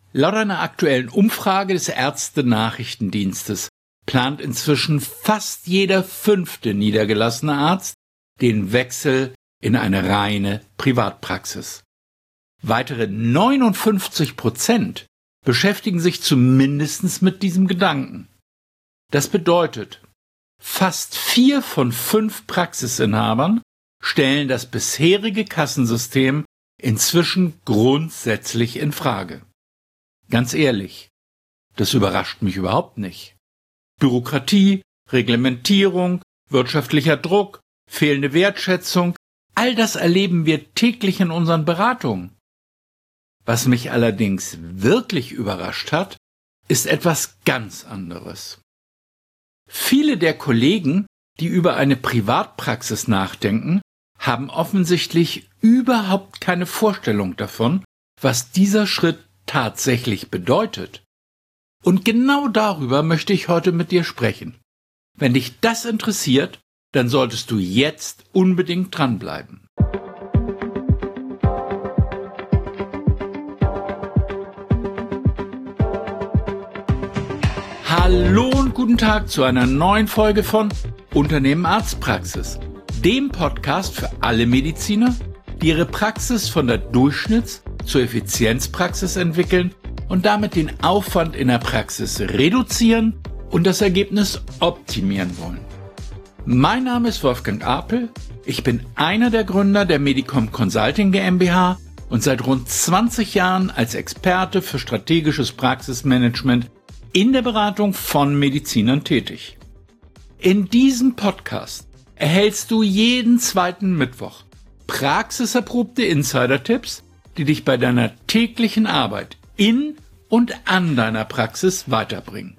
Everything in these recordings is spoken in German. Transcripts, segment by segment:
Laut einer aktuellen Umfrage des Ärzte-Nachrichtendienstes plant inzwischen fast jeder 5. niedergelassene Arzt den Wechsel in eine reine Privatpraxis. Weitere 59% beschäftigen sich zumindest mit diesem Gedanken. Das bedeutet, fast 4 von 5 Praxisinhabern stellen das bisherige Kassensystem inzwischen grundsätzlich in Frage. Ganz ehrlich, das überrascht mich überhaupt nicht. Bürokratie, Reglementierung, wirtschaftlicher Druck, fehlende Wertschätzung, all das erleben wir täglich in unseren Beratungen. Was mich allerdings wirklich überrascht hat, ist etwas ganz anderes. Viele der Kollegen, die über eine Privatpraxis nachdenken, haben offensichtlich überhaupt keine Vorstellung davon, was dieser Schritt tatsächlich bedeutet. Und genau darüber möchte ich heute mit dir sprechen. Wenn dich das interessiert, dann solltest du jetzt unbedingt dranbleiben. Hallo und guten Tag zu einer neuen Folge von Unternehmen Arztpraxis, dem Podcast für alle Mediziner, die ihre Praxis von der Durchschnitts- zur Effizienzpraxis entwickeln und damit den Aufwand in der Praxis reduzieren und das Ergebnis optimieren wollen. Mein Name ist Wolfgang Apel, ich bin einer der Gründer der Medicom Consulting GmbH und seit rund 20 Jahren als Experte für strategisches Praxismanagement in der Beratung von Medizinern tätig. In diesem Podcast erhältst du jeden zweiten Mittwoch praxiserprobte Insider-Tipps, die dich bei deiner täglichen Arbeit in und an deiner Praxis weiterbringen.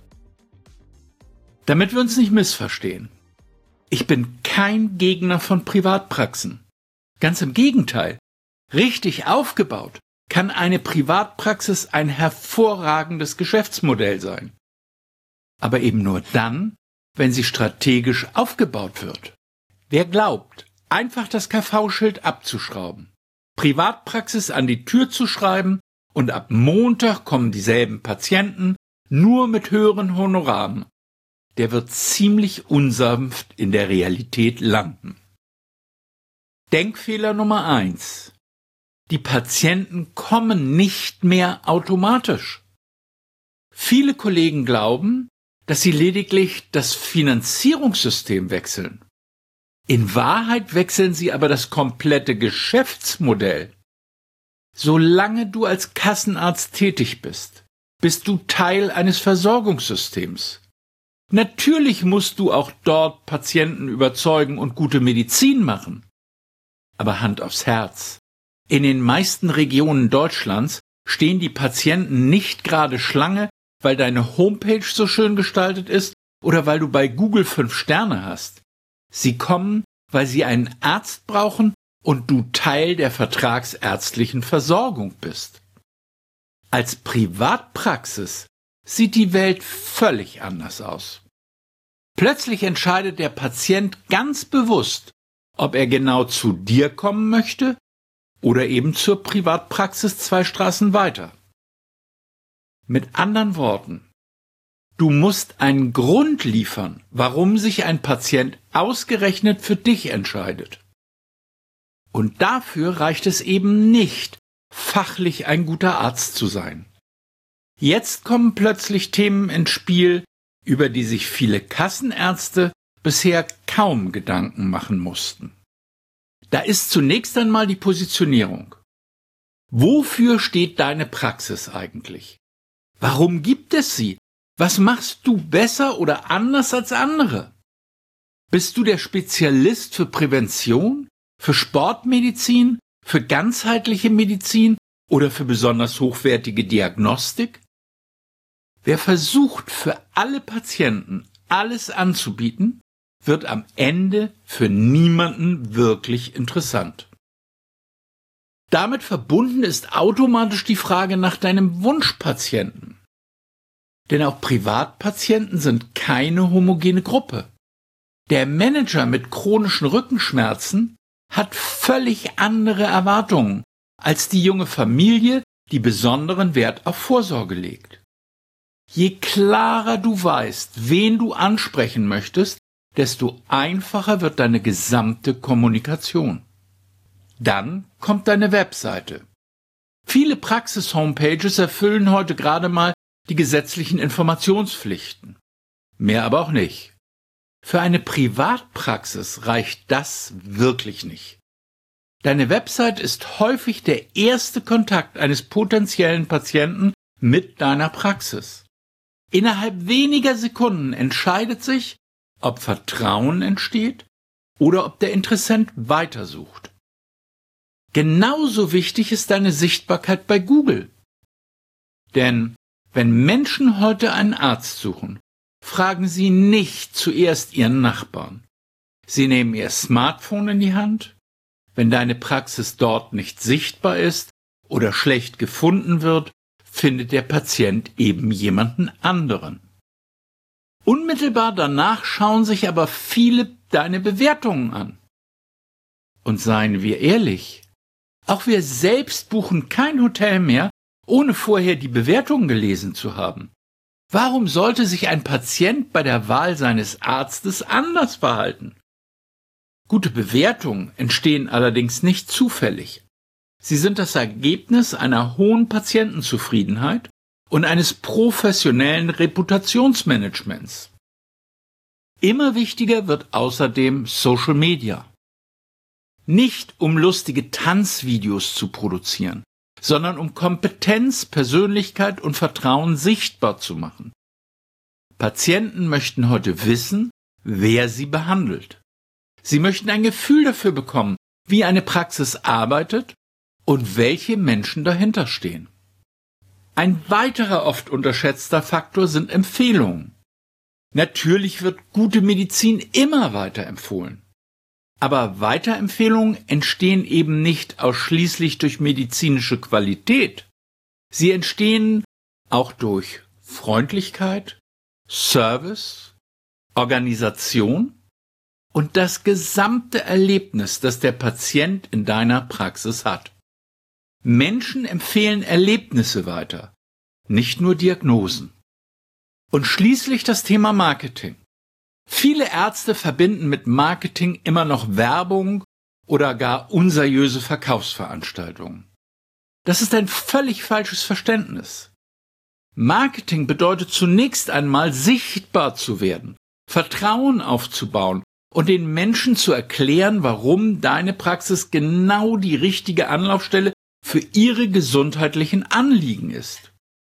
Damit wir uns nicht missverstehen. Ich bin kein Gegner von Privatpraxen. Ganz im Gegenteil. Richtig aufgebaut kann eine Privatpraxis ein hervorragendes Geschäftsmodell sein. Aber eben nur dann, wenn sie strategisch aufgebaut wird. Wer glaubt, einfach das KV-Schild abzuschrauben, Privatpraxis an die Tür zu schreiben und ab Montag kommen dieselben Patienten, nur mit höheren Honoraren, der wird ziemlich unsanft in der Realität landen. Denkfehler Nummer 1. Die Patienten kommen nicht mehr automatisch. Viele Kollegen glauben, dass sie lediglich das Finanzierungssystem wechseln. In Wahrheit wechseln sie aber das komplette Geschäftsmodell. Solange du als Kassenarzt tätig bist, bist du Teil eines Versorgungssystems. Natürlich musst du auch dort Patienten überzeugen und gute Medizin machen. Aber Hand aufs Herz. In den meisten Regionen Deutschlands stehen die Patienten nicht gerade Schlange, weil deine Homepage so schön gestaltet ist oder weil du bei Google 5 Sterne hast. Sie kommen, weil sie einen Arzt brauchen und du Teil der vertragsärztlichen Versorgung bist. Als Privatpraxis sieht die Welt völlig anders aus. Plötzlich entscheidet der Patient ganz bewusst, ob er genau zu dir kommen möchte oder eben zur Privatpraxis 2 Straßen weiter. Mit anderen Worten, du musst einen Grund liefern, warum sich ein Patient ausgerechnet für dich entscheidet. Und dafür reicht es eben nicht, fachlich ein guter Arzt zu sein. Jetzt kommen plötzlich Themen ins Spiel, über die sich viele Kassenärzte bisher kaum Gedanken machen mussten. Da ist zunächst einmal die Positionierung. Wofür steht deine Praxis eigentlich? Warum gibt es sie? Was machst du besser oder anders als andere? Bist du der Spezialist für Prävention, für Sportmedizin, für ganzheitliche Medizin oder für besonders hochwertige Diagnostik? Wer versucht, für alle Patienten alles anzubieten, wird am Ende für niemanden wirklich interessant. Damit verbunden ist automatisch die Frage nach deinem Wunschpatienten. Denn auch Privatpatienten sind keine homogene Gruppe. Der Manager mit chronischen Rückenschmerzen hat völlig andere Erwartungen als die junge Familie, die besonderen Wert auf Vorsorge legt. Je klarer du weißt, wen du ansprechen möchtest, desto einfacher wird deine gesamte Kommunikation. Dann kommt deine Webseite. Viele Praxis-Homepages erfüllen heute gerade mal die gesetzlichen Informationspflichten. Mehr aber auch nicht. Für eine Privatpraxis reicht das wirklich nicht. Deine Website ist häufig der erste Kontakt eines potenziellen Patienten mit deiner Praxis. Innerhalb weniger Sekunden entscheidet sich, ob Vertrauen entsteht oder ob der Interessent weitersucht. Genauso wichtig ist deine Sichtbarkeit bei Google. Denn wenn Menschen heute einen Arzt suchen, fragen sie nicht zuerst ihren Nachbarn. Sie nehmen ihr Smartphone in die Hand. Wenn deine Praxis dort nicht sichtbar ist oder schlecht gefunden wird, findet der Patient eben jemanden anderen. Unmittelbar danach schauen sich aber viele deine Bewertungen an. Und seien wir ehrlich, auch wir selbst buchen kein Hotel mehr, ohne vorher die Bewertungen gelesen zu haben. Warum sollte sich ein Patient bei der Wahl seines Arztes anders verhalten? Gute Bewertungen entstehen allerdings nicht zufällig. Sie sind das Ergebnis einer hohen Patientenzufriedenheit und eines professionellen Reputationsmanagements. Immer wichtiger wird außerdem Social Media. Nicht um lustige Tanzvideos zu produzieren, sondern um Kompetenz, Persönlichkeit und Vertrauen sichtbar zu machen. Patienten möchten heute wissen, wer sie behandelt. Sie möchten ein Gefühl dafür bekommen, wie eine Praxis arbeitet und welche Menschen dahinter stehen. Ein weiterer oft unterschätzter Faktor sind Empfehlungen. Natürlich wird gute Medizin immer weiterempfohlen. Aber Weiterempfehlungen entstehen eben nicht ausschließlich durch medizinische Qualität. Sie entstehen auch durch Freundlichkeit, Service, Organisation und das gesamte Erlebnis, das der Patient in deiner Praxis hat. Menschen empfehlen Erlebnisse weiter, nicht nur Diagnosen. Und schließlich das Thema Marketing. Viele Ärzte verbinden mit Marketing immer noch Werbung oder gar unseriöse Verkaufsveranstaltungen. Das ist ein völlig falsches Verständnis. Marketing bedeutet zunächst einmal sichtbar zu werden, Vertrauen aufzubauen und den Menschen zu erklären, warum deine Praxis genau die richtige Anlaufstelle für ihre gesundheitlichen Anliegen ist.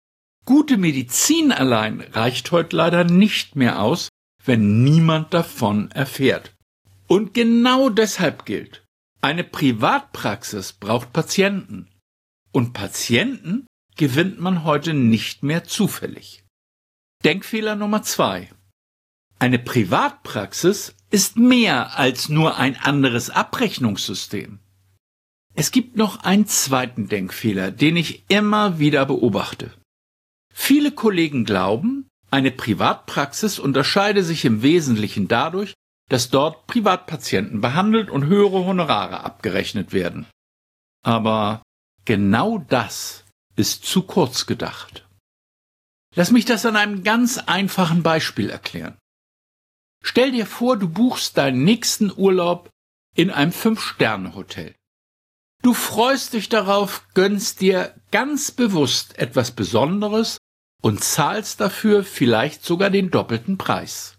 Gute Medizin allein reicht heute leider nicht mehr aus, wenn niemand davon erfährt. Und genau deshalb gilt, eine Privatpraxis braucht Patienten. Und Patienten gewinnt man heute nicht mehr zufällig. Denkfehler Nummer 2. Eine Privatpraxis ist mehr als nur ein anderes Abrechnungssystem. Es gibt noch einen zweiten Denkfehler, den ich immer wieder beobachte. Viele Kollegen glauben, eine Privatpraxis unterscheide sich im Wesentlichen dadurch, dass dort Privatpatienten behandelt und höhere Honorare abgerechnet werden. Aber genau das ist zu kurz gedacht. Lass mich das an einem ganz einfachen Beispiel erklären. Stell dir vor, du buchst deinen nächsten Urlaub in einem 5-Sterne-Hotel. Du freust dich darauf, gönnst dir ganz bewusst etwas Besonderes und zahlst dafür vielleicht sogar den doppelten Preis.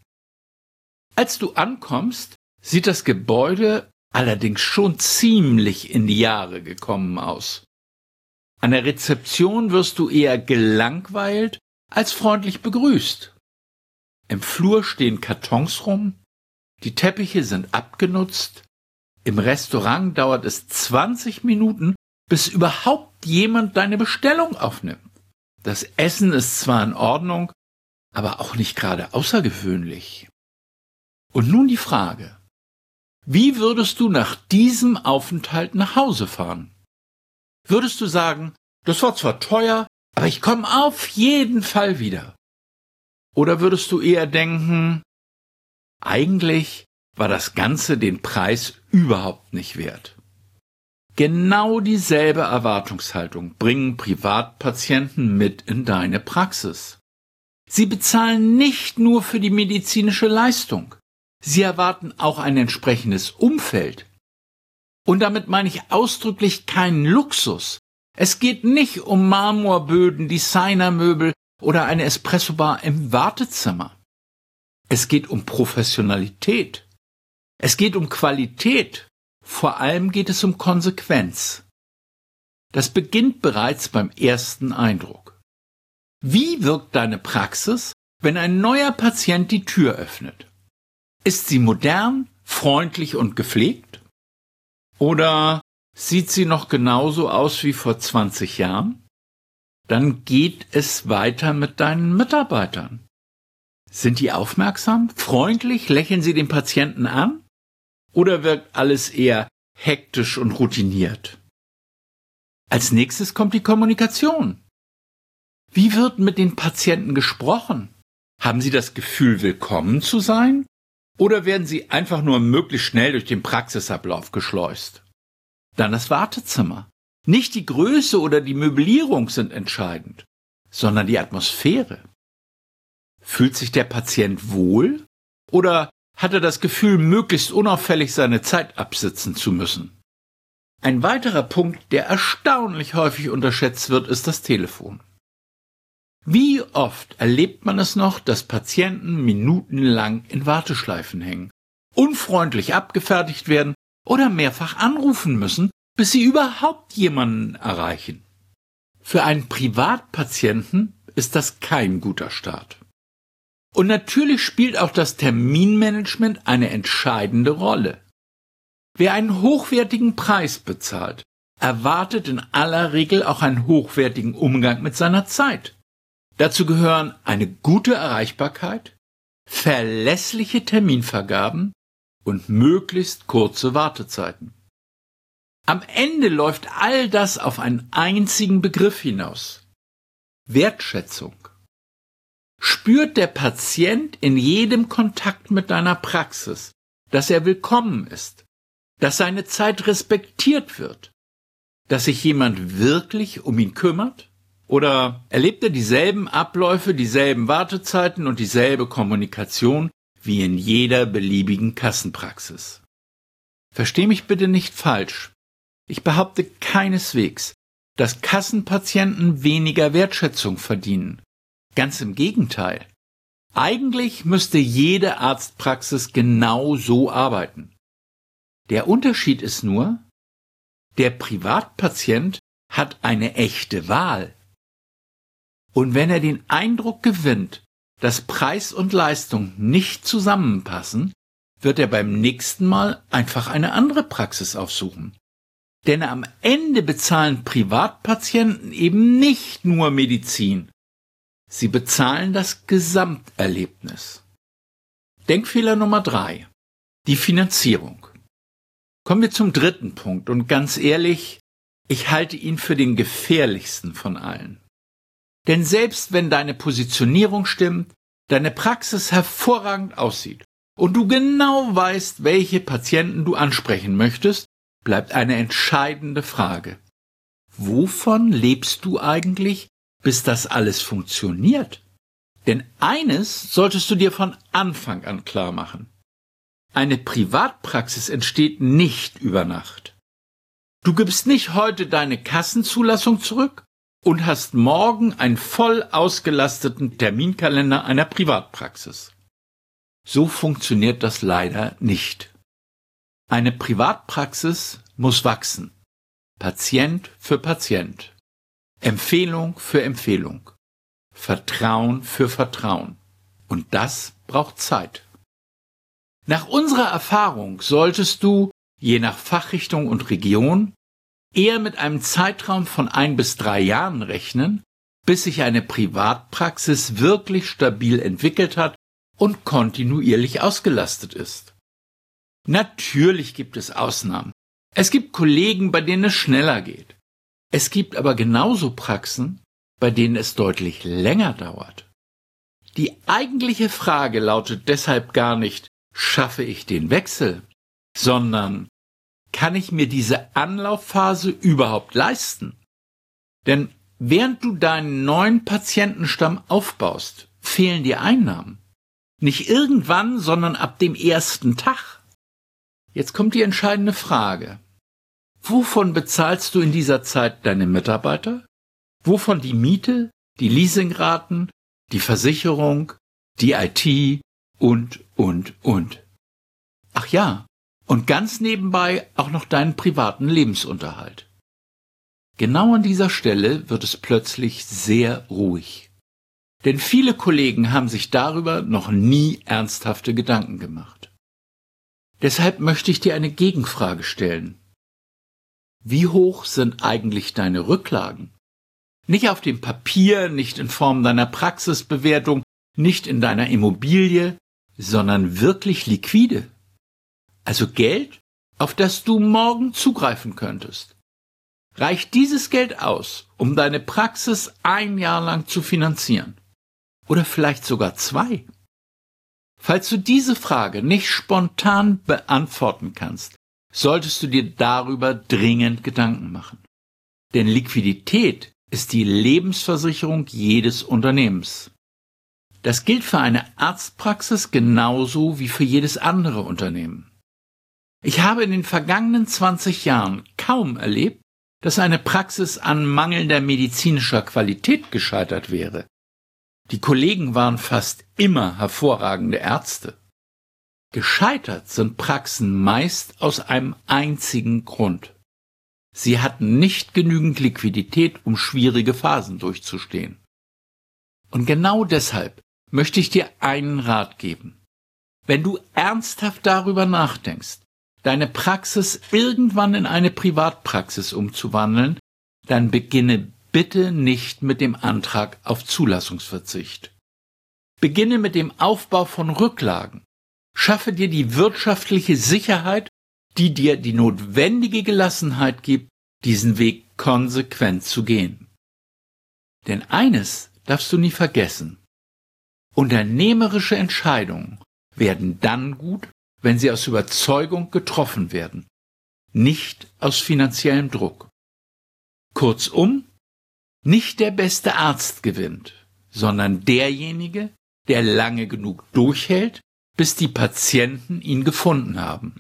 Als du ankommst, sieht das Gebäude allerdings schon ziemlich in die Jahre gekommen aus. An der Rezeption wirst du eher gelangweilt als freundlich begrüßt. Im Flur stehen Kartons rum, die Teppiche sind abgenutzt, im Restaurant dauert es 20 Minuten, bis überhaupt jemand deine Bestellung aufnimmt. Das Essen ist zwar in Ordnung, aber auch nicht gerade außergewöhnlich. Und nun die Frage: Wie würdest du nach diesem Aufenthalt nach Hause fahren? Würdest du sagen, das war zwar teuer, aber ich komme auf jeden Fall wieder? Oder würdest du eher denken, eigentlich war das Ganze den Preis überhaupt nicht wert? Genau dieselbe Erwartungshaltung bringen Privatpatienten mit in deine Praxis. Sie bezahlen nicht nur für die medizinische Leistung, sie erwarten auch ein entsprechendes Umfeld. Und damit meine ich ausdrücklich keinen Luxus. Es geht nicht um Marmorböden, Designermöbel oder eine Espressobar im Wartezimmer. Es geht um Professionalität. Es geht um Qualität. Vor allem geht es um Konsequenz. Das beginnt bereits beim ersten Eindruck. Wie wirkt deine Praxis, wenn ein neuer Patient die Tür öffnet? Ist sie modern, freundlich und gepflegt? Oder sieht sie noch genauso aus wie vor 20 Jahren? Dann geht es weiter mit deinen Mitarbeitern. Sind die aufmerksam, freundlich, lächeln sie den Patienten an? Oder wirkt alles eher hektisch und routiniert? Als nächstes kommt die Kommunikation. Wie wird mit den Patienten gesprochen? Haben sie das Gefühl, willkommen zu sein? Oder werden sie einfach nur möglichst schnell durch den Praxisablauf geschleust? Dann das Wartezimmer. Nicht die Größe oder die Möblierung sind entscheidend, sondern die Atmosphäre. Fühlt sich der Patient wohl oder hat er das Gefühl, möglichst unauffällig seine Zeit absitzen zu müssen? Ein weiterer Punkt, der erstaunlich häufig unterschätzt wird, ist das Telefon. Wie oft erlebt man es noch, dass Patienten minutenlang in Warteschleifen hängen, unfreundlich abgefertigt werden oder mehrfach anrufen müssen, bis sie überhaupt jemanden erreichen? Für einen Privatpatienten ist das kein guter Start. Und natürlich spielt auch das Terminmanagement eine entscheidende Rolle. Wer einen hochwertigen Preis bezahlt, erwartet in aller Regel auch einen hochwertigen Umgang mit seiner Zeit. Dazu gehören eine gute Erreichbarkeit, verlässliche Terminvergaben und möglichst kurze Wartezeiten. Am Ende läuft all das auf einen einzigen Begriff hinaus: Wertschätzung. Spürt der Patient in jedem Kontakt mit deiner Praxis, dass er willkommen ist, dass seine Zeit respektiert wird, dass sich jemand wirklich um ihn kümmert? Oder erlebt er dieselben Abläufe, dieselben Wartezeiten und dieselbe Kommunikation wie in jeder beliebigen Kassenpraxis? Versteh mich bitte nicht falsch. Ich behaupte keineswegs, dass Kassenpatienten weniger Wertschätzung verdienen. Ganz im Gegenteil. Eigentlich müsste jede Arztpraxis genau so arbeiten. Der Unterschied ist nur, der Privatpatient hat eine echte Wahl. Und wenn er den Eindruck gewinnt, dass Preis und Leistung nicht zusammenpassen, wird er beim nächsten Mal einfach eine andere Praxis aufsuchen. Denn am Ende bezahlen Privatpatienten eben nicht nur Medizin. Sie bezahlen das Gesamterlebnis. Denkfehler Nummer 3. Die Finanzierung. Kommen wir zum dritten Punkt und ganz ehrlich, ich halte ihn für den gefährlichsten von allen. Denn selbst wenn deine Positionierung stimmt, deine Praxis hervorragend aussieht und du genau weißt, welche Patienten du ansprechen möchtest, bleibt eine entscheidende Frage. Wovon lebst du eigentlich, bis das alles funktioniert? Denn eines solltest du dir von Anfang an klar machen. Eine Privatpraxis entsteht nicht über Nacht. Du gibst nicht heute deine Kassenzulassung zurück und hast morgen einen voll ausgelasteten Terminkalender einer Privatpraxis. So funktioniert das leider nicht. Eine Privatpraxis muss wachsen. Patient für Patient. Empfehlung für Empfehlung. Vertrauen für Vertrauen. Und das braucht Zeit. Nach unserer Erfahrung solltest du, je nach Fachrichtung und Region, eher mit einem Zeitraum von 1 bis 3 Jahren rechnen, bis sich eine Privatpraxis wirklich stabil entwickelt hat und kontinuierlich ausgelastet ist. Natürlich gibt es Ausnahmen. Es gibt Kollegen, bei denen es schneller geht. Es gibt aber genauso Praxen, bei denen es deutlich länger dauert. Die eigentliche Frage lautet deshalb gar nicht, schaffe ich den Wechsel, sondern kann ich mir diese Anlaufphase überhaupt leisten? Denn während du deinen neuen Patientenstamm aufbaust, fehlen dir Einnahmen. Nicht irgendwann, sondern ab dem ersten Tag. Jetzt kommt die entscheidende Frage. Wovon bezahlst du in dieser Zeit deine Mitarbeiter? Wovon die Miete, die Leasingraten, die Versicherung, die IT und? Ach ja, und ganz nebenbei auch noch deinen privaten Lebensunterhalt. Genau an dieser Stelle wird es plötzlich sehr ruhig. Denn viele Kollegen haben sich darüber noch nie ernsthafte Gedanken gemacht. Deshalb möchte ich dir eine Gegenfrage stellen. Wie hoch sind eigentlich deine Rücklagen? Nicht auf dem Papier, nicht in Form deiner Praxisbewertung, nicht in deiner Immobilie, sondern wirklich liquide. Also Geld, auf das du morgen zugreifen könntest. Reicht dieses Geld aus, um deine Praxis 1 Jahr lang zu finanzieren? Oder vielleicht sogar 2? Falls du diese Frage nicht spontan beantworten kannst, solltest du dir darüber dringend Gedanken machen. Denn Liquidität ist die Lebensversicherung jedes Unternehmens. Das gilt für eine Arztpraxis genauso wie für jedes andere Unternehmen. Ich habe in den vergangenen 20 Jahren kaum erlebt, dass eine Praxis an mangelnder medizinischer Qualität gescheitert wäre. Die Kollegen waren fast immer hervorragende Ärzte. Gescheitert sind Praxen meist aus einem einzigen Grund. Sie hatten nicht genügend Liquidität, um schwierige Phasen durchzustehen. Und genau deshalb möchte ich dir einen Rat geben. Wenn du ernsthaft darüber nachdenkst, deine Praxis irgendwann in eine Privatpraxis umzuwandeln, dann beginne bitte nicht mit dem Antrag auf Zulassungsverzicht. Beginne mit dem Aufbau von Rücklagen. Schaffe dir die wirtschaftliche Sicherheit, die dir die notwendige Gelassenheit gibt, diesen Weg konsequent zu gehen. Denn eines darfst du nie vergessen. Unternehmerische Entscheidungen werden dann gut, wenn sie aus Überzeugung getroffen werden, nicht aus finanziellem Druck. Kurzum, nicht der beste Arzt gewinnt, sondern derjenige, der lange genug durchhält, bis die Patienten ihn gefunden haben.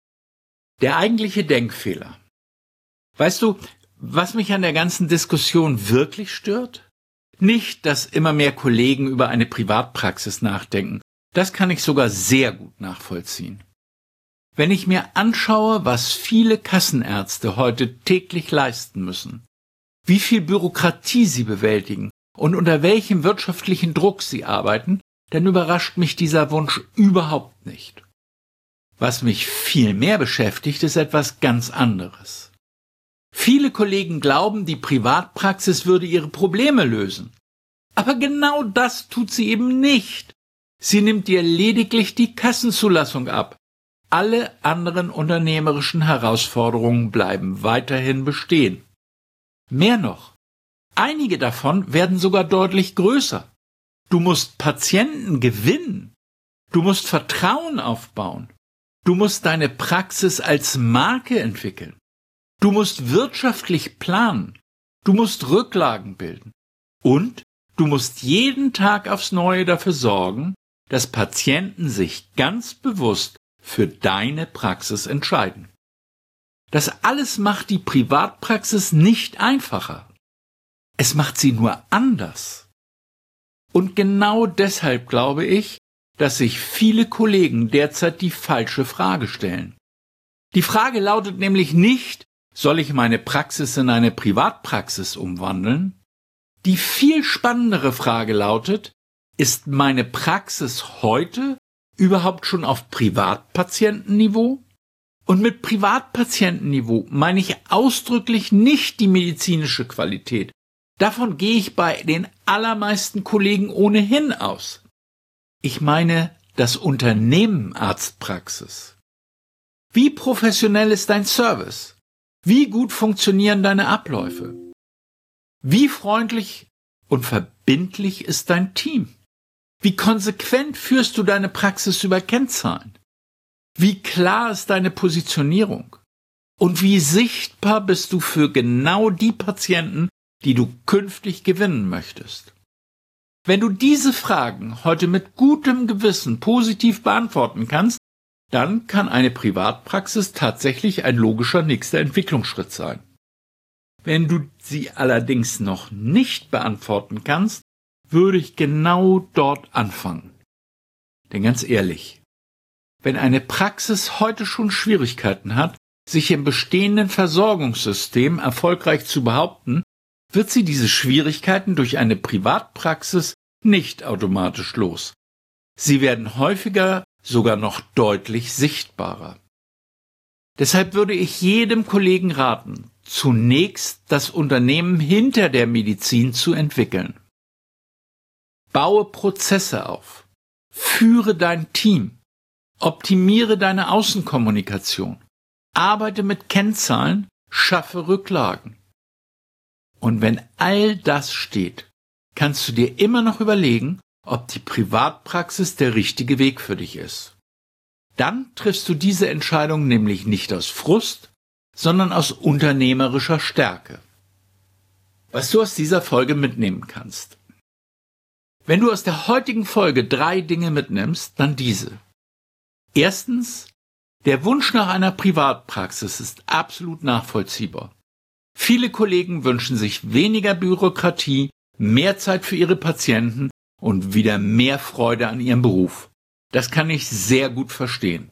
Der eigentliche Denkfehler. Weißt du, was mich an der ganzen Diskussion wirklich stört? Nicht, dass immer mehr Kollegen über eine Privatpraxis nachdenken. Das kann ich sogar sehr gut nachvollziehen. Wenn ich mir anschaue, was viele Kassenärzte heute täglich leisten müssen, wie viel Bürokratie sie bewältigen und unter welchem wirtschaftlichen Druck sie arbeiten, dann überrascht mich dieser Wunsch überhaupt nicht. Was mich viel mehr beschäftigt, ist etwas ganz anderes. Viele Kollegen glauben, die Privatpraxis würde ihre Probleme lösen. Aber genau das tut sie eben nicht. Sie nimmt dir lediglich die Kassenzulassung ab. Alle anderen unternehmerischen Herausforderungen bleiben weiterhin bestehen. Mehr noch, einige davon werden sogar deutlich größer. Du musst Patienten gewinnen. Du musst Vertrauen aufbauen. Du musst deine Praxis als Marke entwickeln. Du musst wirtschaftlich planen. Du musst Rücklagen bilden. Und du musst jeden Tag aufs Neue dafür sorgen, dass Patienten sich ganz bewusst für deine Praxis entscheiden. Das alles macht die Privatpraxis nicht einfacher. Es macht sie nur anders. Und genau deshalb glaube ich, dass sich viele Kollegen derzeit die falsche Frage stellen. Die Frage lautet nämlich nicht, soll ich meine Praxis in eine Privatpraxis umwandeln? Die viel spannendere Frage lautet, ist meine Praxis heute überhaupt schon auf Privatpatientenniveau? Und mit Privatpatientenniveau meine ich ausdrücklich nicht die medizinische Qualität. Davon gehe ich bei den allermeisten Kollegen ohnehin aus. Ich meine das Unternehmen Arztpraxis. Wie professionell ist dein Service? Wie gut funktionieren deine Abläufe? Wie freundlich und verbindlich ist dein Team? Wie konsequent führst du deine Praxis über Kennzahlen? Wie klar ist deine Positionierung? Und wie sichtbar bist du für genau die Patienten, die du künftig gewinnen möchtest? Wenn du diese Fragen heute mit gutem Gewissen positiv beantworten kannst, dann kann eine Privatpraxis tatsächlich ein logischer nächster Entwicklungsschritt sein. Wenn du sie allerdings noch nicht beantworten kannst, würde ich genau dort anfangen. Denn ganz ehrlich, wenn eine Praxis heute schon Schwierigkeiten hat, sich im bestehenden Versorgungssystem erfolgreich zu behaupten, wird sie diese Schwierigkeiten durch eine Privatpraxis nicht automatisch los. Sie werden häufiger sogar noch deutlich sichtbarer. Deshalb würde ich jedem Kollegen raten, zunächst das Unternehmen hinter der Medizin zu entwickeln. Baue Prozesse auf, führe dein Team, optimiere deine Außenkommunikation, arbeite mit Kennzahlen, schaffe Rücklagen. Und wenn all das steht, kannst du dir immer noch überlegen, ob die Privatpraxis der richtige Weg für dich ist. Dann triffst du diese Entscheidung nämlich nicht aus Frust, sondern aus unternehmerischer Stärke. Was du aus dieser Folge mitnehmen kannst. Wenn du aus der heutigen Folge 3 Dinge mitnimmst, dann diese. Erstens, der Wunsch nach einer Privatpraxis ist absolut nachvollziehbar. Viele Kollegen wünschen sich weniger Bürokratie, mehr Zeit für ihre Patienten und wieder mehr Freude an ihrem Beruf. Das kann ich sehr gut verstehen.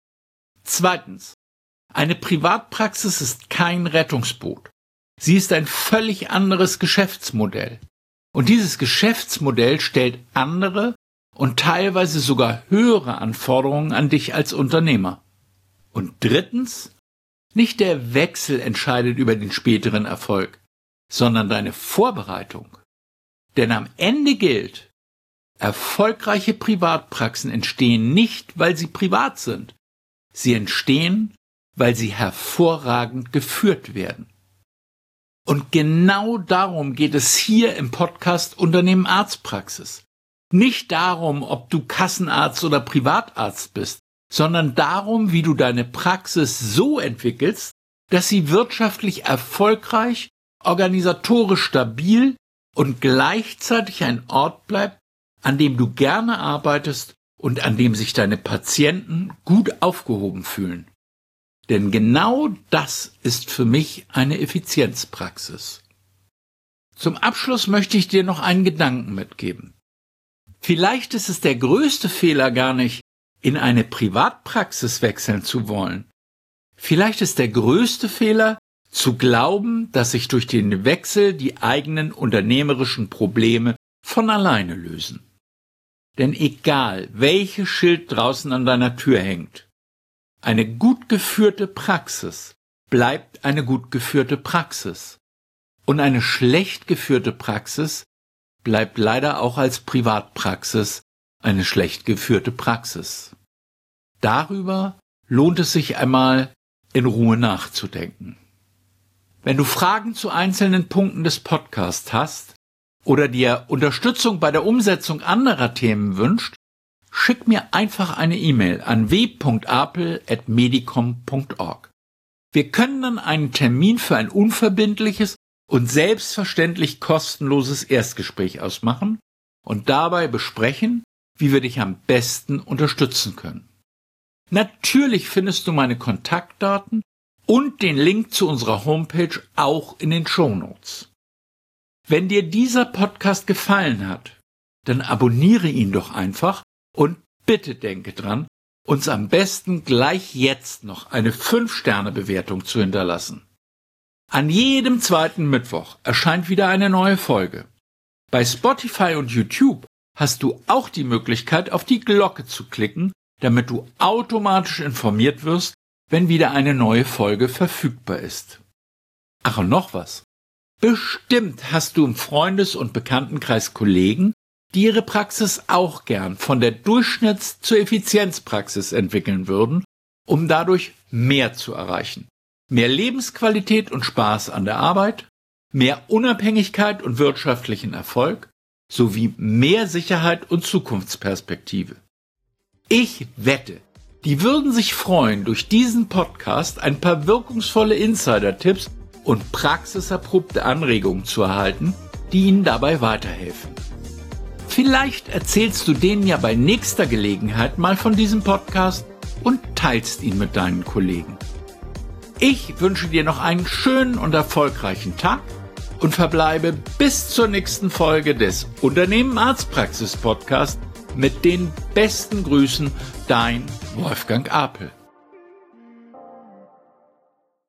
Zweitens, eine Privatpraxis ist kein Rettungsboot. Sie ist ein völlig anderes Geschäftsmodell. Und dieses Geschäftsmodell stellt andere und teilweise sogar höhere Anforderungen an dich als Unternehmer. Und drittens, nicht der Wechsel entscheidet über den späteren Erfolg, sondern deine Vorbereitung. Denn am Ende gilt, erfolgreiche Privatpraxen entstehen nicht, weil sie privat sind. Sie entstehen, weil sie hervorragend geführt werden. Und genau darum geht es hier im Podcast Unternehmen Arztpraxis. Nicht darum, ob du Kassenarzt oder Privatarzt bist, sondern darum, wie du deine Praxis so entwickelst, dass sie wirtschaftlich erfolgreich, organisatorisch stabil und gleichzeitig ein Ort bleibt, an dem du gerne arbeitest und an dem sich deine Patienten gut aufgehoben fühlen. Denn genau das ist für mich eine Effizienzpraxis. Zum Abschluss möchte ich dir noch einen Gedanken mitgeben. Vielleicht ist es der größte Fehler gar nicht, in eine Privatpraxis wechseln zu wollen. Vielleicht ist der größte Fehler, zu glauben, dass sich durch den Wechsel die eigenen unternehmerischen Probleme von alleine lösen. Denn egal, welches Schild draußen an deiner Tür hängt, eine gut geführte Praxis bleibt eine gut geführte Praxis. Und eine schlecht geführte Praxis bleibt leider auch als Privatpraxis eine schlecht geführte Praxis. Darüber lohnt es sich einmal in Ruhe nachzudenken. Wenn du Fragen zu einzelnen Punkten des Podcasts hast oder dir Unterstützung bei der Umsetzung anderer Themen wünscht, schick mir einfach eine E-Mail an w.apel@medicom.org. Wir können dann einen Termin für ein unverbindliches und selbstverständlich kostenloses Erstgespräch ausmachen und dabei besprechen, wie wir dich am besten unterstützen können. Natürlich findest du meine Kontaktdaten und den Link zu unserer Homepage auch in den Shownotes. Wenn dir dieser Podcast gefallen hat, dann abonniere ihn doch einfach und bitte denke dran, uns am besten gleich jetzt noch eine 5-Sterne-Bewertung zu hinterlassen. An jedem zweiten Mittwoch erscheint wieder eine neue Folge. Bei Spotify und YouTube hast du auch die Möglichkeit, auf die Glocke zu klicken, damit du automatisch informiert wirst, wenn wieder eine neue Folge verfügbar ist. Ach, und noch was. Bestimmt hast du im Freundes- und Bekanntenkreis Kollegen, die ihre Praxis auch gern von der Durchschnitts- zur Effizienzpraxis entwickeln würden, um dadurch mehr zu erreichen. Mehr Lebensqualität und Spaß an der Arbeit, mehr Unabhängigkeit und wirtschaftlichen Erfolg, sowie mehr Sicherheit und Zukunftsperspektive. Ich wette, Die würden sich freuen, durch diesen Podcast ein paar wirkungsvolle Insider-Tipps und praxiserprobte Anregungen zu erhalten, die ihnen dabei weiterhelfen. Vielleicht erzählst du denen ja bei nächster Gelegenheit mal von diesem Podcast und teilst ihn mit deinen Kollegen. Ich wünsche dir noch einen schönen und erfolgreichen Tag und verbleibe bis zur nächsten Folge des Unternehmen Arztpraxis Podcast mit den besten Grüßen, dein Wolfgang Apel.